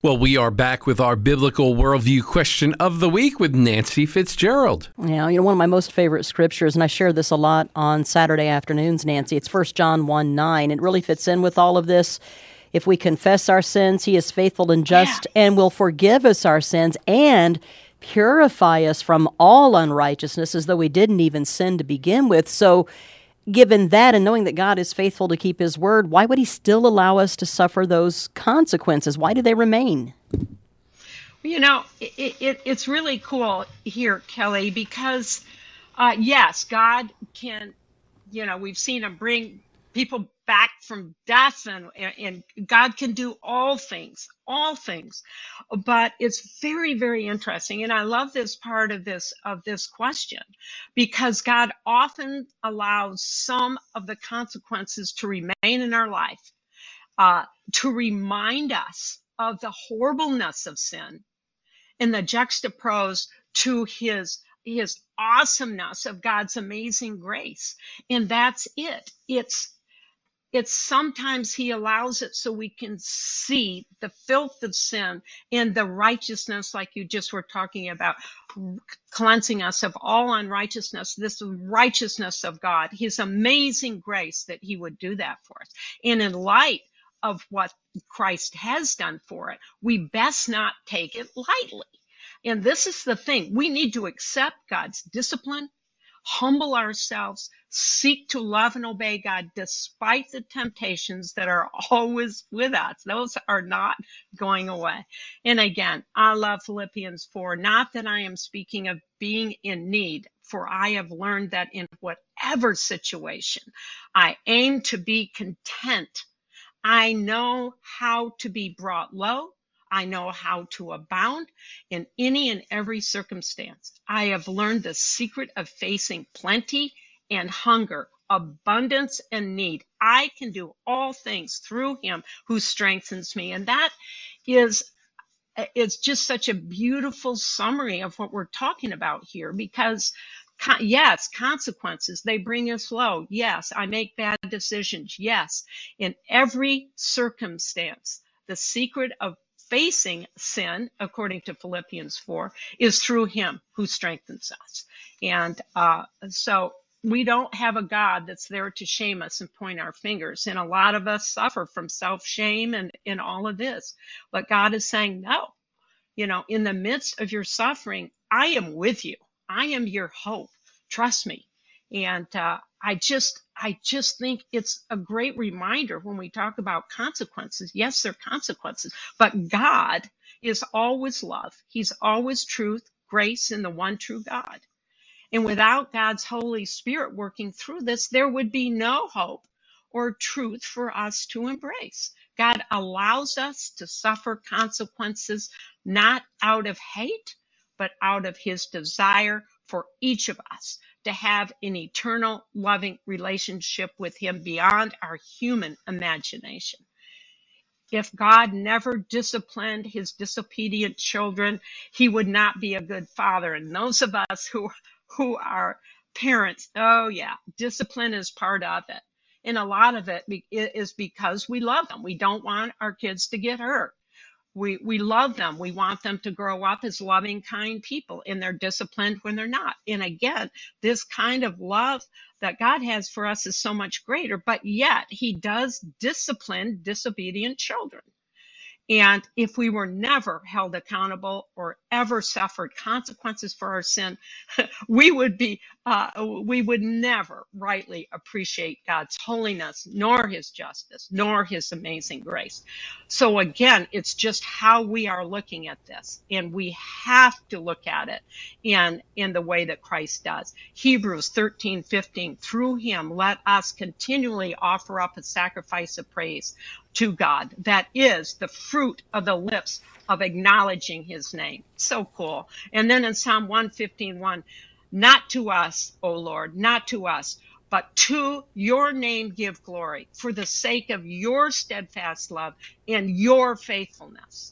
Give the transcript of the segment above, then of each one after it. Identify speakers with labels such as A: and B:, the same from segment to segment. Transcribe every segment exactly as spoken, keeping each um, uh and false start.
A: Well, we are back with our biblical worldview question of the week with Nancy Fitzgerald.
B: Yeah, you know, one of my most favorite scriptures, and I share this a lot on Saturday afternoons, Nancy, it's First John one nine. It really fits in with all of this. If we confess our sins, he is faithful and just yeah. and will forgive us our sins and purify us from all unrighteousness as though we didn't even sin to begin with. So given that and knowing that God is faithful to keep his word, why would he still allow us to suffer those consequences? Why do they remain?
C: You know, it, it, it's really cool here, Kelly, because, uh, yes, God can, you know, we've seen him bring people back from death, and, and God can do all things, all things. But it's very, very interesting. And I love this part of this, of this question, because God often allows some of the consequences to remain in our life, uh, to remind us of the horribleness of sin and the juxtapose to his his awesomeness of God's amazing grace. And that's it. It's It's sometimes he allows it so we can see the filth of sin and the righteousness, like you just were talking about, cleansing us of all unrighteousness, this righteousness of God, his amazing grace that he would do that for us. And in light of what Christ has done for it, we best not take it lightly. And this is the thing. We need to accept God's discipline, humble ourselves, seek to love and obey God despite the temptations that are always with us. Those are not going away. And again, I love Philippians four, not that I am speaking of being in need, for I have learned that in whatever situation, I aim to be content. I know how to be brought low. I know how to abound in any and every circumstance. I have learned the secret of facing plenty and hunger, abundance and need. I can do all things through him who strengthens me. And that is, it's just such a beautiful summary of what we're talking about here, because yes, consequences, they bring us low. Yes, I make bad decisions. Yes, in every circumstance, the secret of facing sin, according to Philippians four, is through him who strengthens us. And uh, so we don't have a God that's there to shame us and point our fingers. And a lot of us suffer from self-shame and in all of this. But God is saying, no, you know, in the midst of your suffering, I am with you. I am your hope. Trust me. And uh, I just, I just think it's a great reminder when we talk about consequences. Yes, there are consequences, but God is always love. He's always truth, grace, and the one true God. And without God's Holy Spirit working through this, there would be no hope or truth for us to embrace. God allows us to suffer consequences, not out of hate, but out of his desire for each of us to have an eternal, loving relationship with him beyond our human imagination. If God never disciplined his disobedient children, he would not be a good father. And those of us who, who are parents, oh yeah, discipline is part of it. And a lot of it is because we love them. We don't want our kids to get hurt. We we love them. We want them to grow up as loving, kind people, and they're disciplined when they're not. And again, this kind of love that God has for us is so much greater, but yet he does discipline disobedient children. And if we were never held accountable or ever suffered consequences for our sin, we would be, uh, we would never rightly appreciate God's holiness, nor his justice, nor his amazing grace. So again, it's just how we are looking at this, and we have to look at it in, in the way that Christ does. Hebrews thirteen fifteen, through him, let us continually offer up a sacrifice of praise to God. That is the fruit of the lips of acknowledging his name. So cool. And then in Psalm one fifteen one, not to us, O Lord, not to us, but to your name give glory for the sake of your steadfast love and your faithfulness.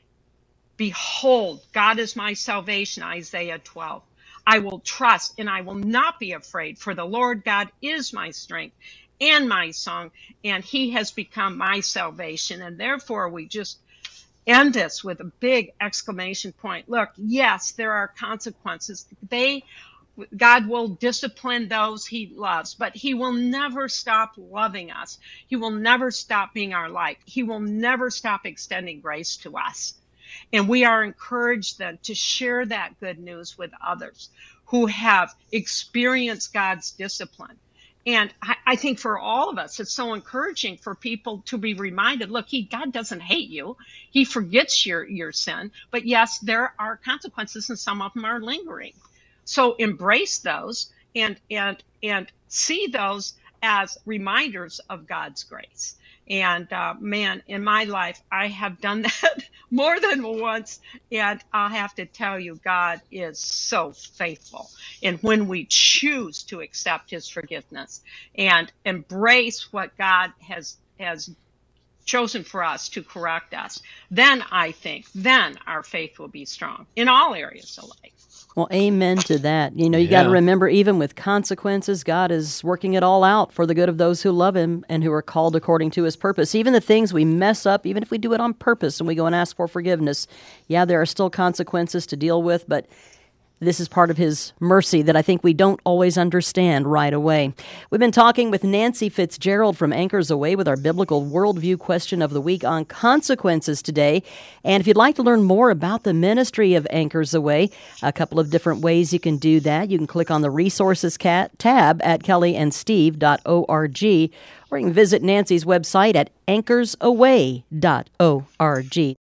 C: Behold, God is my salvation, Isaiah twelve. I will trust and I will not be afraid, for the Lord God is my strength and my song, and he has become my salvation. And therefore we just end this with a big exclamation point. Look, yes, there are consequences. They God will discipline those he loves, but he will never stop loving us. He will never stop being our light. He will never stop extending grace to us. And we are encouraged then to share that good news with others who have experienced God's discipline. And I, I think for all of us, it's so encouraging for people to be reminded, look, he, God doesn't hate you. He forgets your, your sin. But yes, there are consequences, and some of them are lingering. So embrace those and and and see those as reminders of God's grace. And uh, man, in my life, I have done that more than once. And I'll have to tell you, God is so faithful. And when we choose to accept his forgiveness and embrace what God has has chosen for us to correct us, then I think, then our faith will be strong in all areas of life.
B: Well, amen to that. You know, you
A: Yeah.
B: got to remember, even with consequences, God is working it all out for the good of those who love him and who are called according to his purpose. Even the things we mess up, even if we do it on purpose and we go and ask for forgiveness, yeah, there are still consequences to deal with, but this is part of his mercy that I think we don't always understand right away. We've been talking with Nancy Fitzgerald from Anchors Away with our Biblical Worldview question of the week on consequences today. And if you'd like to learn more about the ministry of Anchors Away, a couple of different ways you can do that. You can click on the Resources cat tab at kelly and steve dot org, or you can visit Nancy's website at anchors away dot org.